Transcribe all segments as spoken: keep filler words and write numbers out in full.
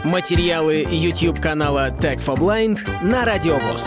Материалы YouTube-канала Tech for Blind на Радио ВОС.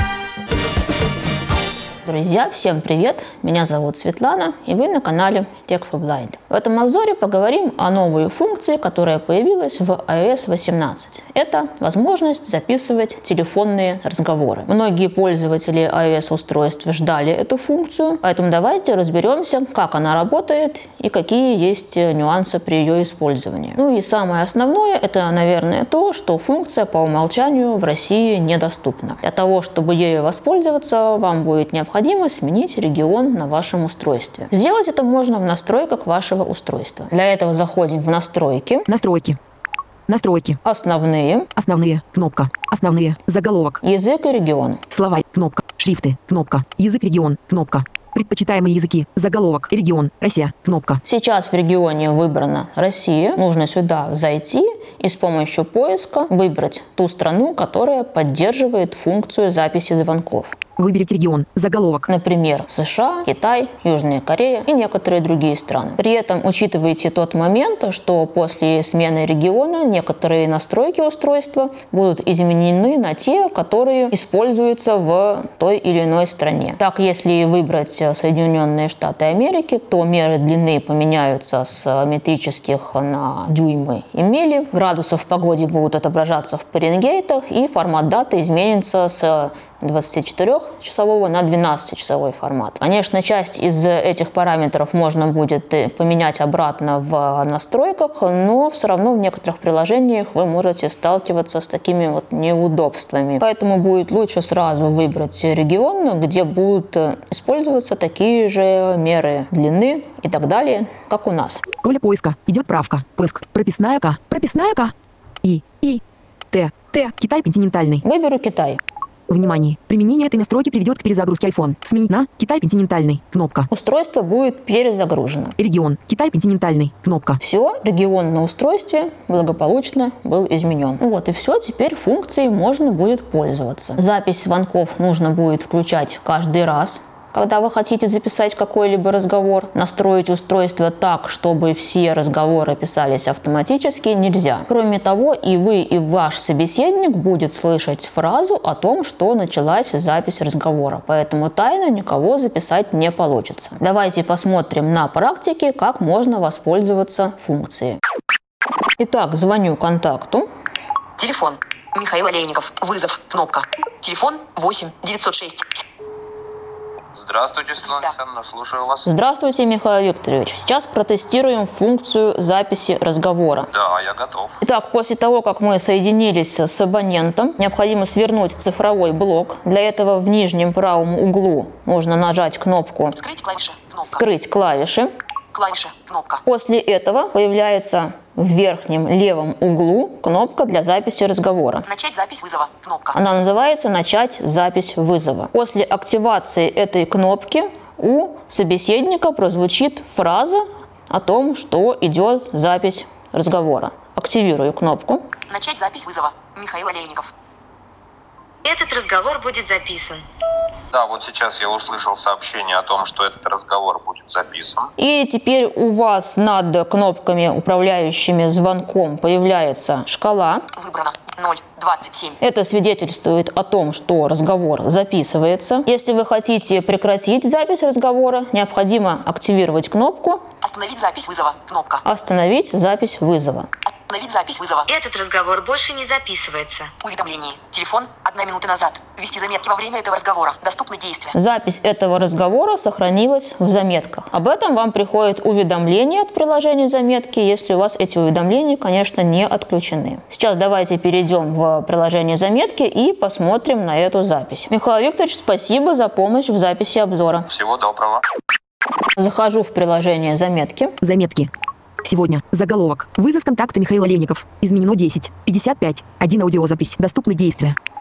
Друзья, всем привет! Меня зовут Светлана, и вы на канале Tech for Blind. В этом обзоре поговорим о новой функции, которая появилась в ай о эс восемнадцать. Это возможность записывать телефонные разговоры. Многие пользователи ай о эс-устройств ждали эту функцию, поэтому давайте разберемся, как она работает и какие есть нюансы при ее использовании. Ну и самое основное, это, наверное, то, что функция по умолчанию в России недоступна. Для того, чтобы ею воспользоваться, вам будет необходимо Необходимо сменить регион на вашем устройстве. Сделать это можно в настройках вашего устройства. Для этого заходим в настройки. Настройки. Настройки. Основные. Основные. Кнопка. Основные. Заголовок. Язык и регион. Слова. Кнопка. Шрифты. Кнопка. Язык, регион. Кнопка. Предпочитаемые языки. Заголовок. Регион. Россия. Кнопка. Сейчас в регионе выбрана Россия. Нужно сюда зайти и с помощью поиска выбрать ту страну, которая поддерживает функцию записи звонков. Выберите регион. Заголовок. Например, США, Китай, Южная Корея и некоторые другие страны. При этом учитывайте тот момент, что после смены региона некоторые настройки устройства будут изменены на те, которые используются в той или иной стране. Так, если выбрать Соединенные Штаты Америки, то меры длины поменяются с метрических на дюймы и мили. Градусы в погоде будут отображаться в Фаренгейтах, и формат даты изменится с двадцатичетырёхчасового на двенадцатичасовой формат. Конечно, часть из этих параметров можно будет поменять обратно в настройках, но все равно в некоторых приложениях вы можете сталкиваться с такими вот неудобствами. Поэтому будет лучше сразу выбрать регион, где будут использоваться такие же меры длины и так далее, как у нас. Поле поиска. Идет правка. Поиск. Прописная К. Прописная К. И. И. Т. Т. Китай континентальный. Выберу Китай. Внимание! Применение этой настройки приведет к перезагрузке iPhone. Сменить на Китай континентальный. Кнопка. Устройство будет перезагружено. Регион. Китай континентальный. Кнопка. Все, регион на устройстве благополучно был изменен. Вот и все, теперь функцией можно будет пользоваться. Запись звонков нужно будет включать каждый раз, когда вы хотите записать какой-либо разговор. Настроить устройство так, чтобы все разговоры писались автоматически, нельзя. Кроме того, и вы, и ваш собеседник будет слышать фразу о том, что началась запись разговора. Поэтому тайно никого записать не получится. Давайте посмотрим на практике, как можно воспользоваться функцией. Итак, звоню контакту. Телефон. Михаил Олейников. Вызов. Кнопка. Телефон восемь девятьсот шесть. Здравствуйте, Светлана Александровна, слушаю вас. Здравствуйте, Михаил Викторович. Сейчас протестируем функцию записи разговора. Да, я готов. Итак, после того, как мы соединились с абонентом, необходимо свернуть цифровой блок. Для этого в нижнем правом углу нужно нажать кнопку «Скрыть клавиши». Кнопка. «Скрыть клавиши». Клавиша. Кнопка. После этого появляется в верхнем левом углу кнопка для записи разговора. Начать запись вызова. Кнопка. Она называется «Начать запись вызова». После активации этой кнопки у собеседника прозвучит фраза о том, что идет запись разговора. Активирую кнопку. Начать запись вызова. Михаил Олейников. Этот разговор будет записан. Да, вот сейчас я услышал сообщение о том, что этот разговор будет записан. И теперь у вас над кнопками, управляющими звонком, появляется шкала. Выбрано ноль двадцать семь. Это свидетельствует о том, что разговор записывается. Если вы хотите прекратить запись разговора, необходимо активировать кнопку Остановить запись вызова. Кнопка. «Остановить запись вызова». Остановить запись вызова. Этот разговор больше не записывается. Уведомление. Телефон одна минута назад. Ввести заметки во время этого разговора. Доступны действия. Запись этого разговора сохранилась в заметках. Об этом вам приходит уведомление от приложения «Заметки», если у вас эти уведомления, конечно, не отключены. Сейчас давайте перейдем в приложение «Заметки» и посмотрим на эту запись. Михаил Викторович, спасибо за помощь в записи обзора. Всего доброго. Захожу в приложение «Заметки». Заметки. Сегодня. Заголовок. Вызов контакта Михаил Олейников. Изменено десять. пятьдесят пять. Один аудиозапись. Доступны действия.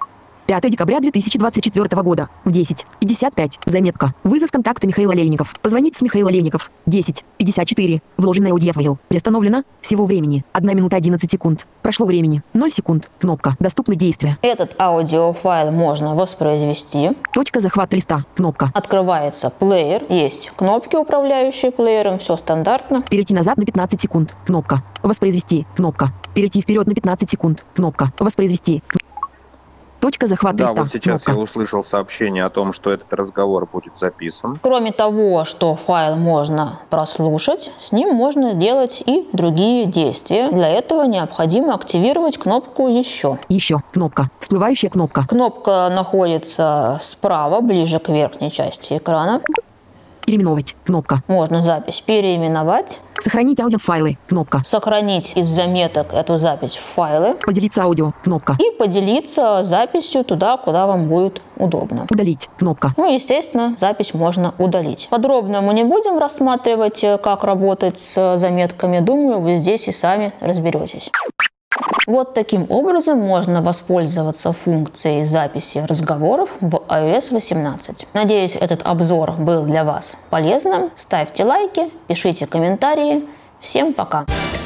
пятое декабря две тысячи двадцать четвёртого года в десять пятьдесят пять. Заметка. Вызов контакта Михаил Олейников. Позвонить с Михаил Олейников. десять пятьдесят четыре. Вложенный аудиофайл. Приостановлено. Всего времени. одна минута одиннадцать секунд. Прошло времени. ноль секунд. Кнопка. Доступны действия. Этот аудиофайл можно воспроизвести. Точка захвата листа. Кнопка. Открывается плеер. Есть кнопки, управляющие плеером. Все стандартно. Перейти назад на пятнадцать секунд. Кнопка. Воспроизвести. Кнопка. Перейти вперед на пятнадцать секунд. Кнопка. Воспроизвести. Точка захвата Да, листа. вот сейчас Кнопка. я услышал сообщение о том, что этот разговор будет записан. Кроме того, что файл можно прослушать, с ним можно сделать и другие действия. Для этого необходимо активировать кнопку «Еще». Еще. Кнопка. Всплывающая кнопка. Кнопка находится справа, ближе к верхней части экрана. Переименовать. Кнопка. Можно запись переименовать, Сохранить аудиофайлы. Кнопка. сохранить из заметок эту запись в файлы Поделиться аудио. Кнопка. и поделиться записью туда, куда вам будет удобно. Удалить. Кнопка. Ну, естественно, запись можно удалить. Подробно мы не будем рассматривать, как работать с заметками. Думаю, вы здесь и сами разберетесь. Вот таким образом можно воспользоваться функцией записи разговоров в ай о эс восемнадцать. Надеюсь, этот обзор был для вас полезным. Ставьте лайки, пишите комментарии. Всем пока!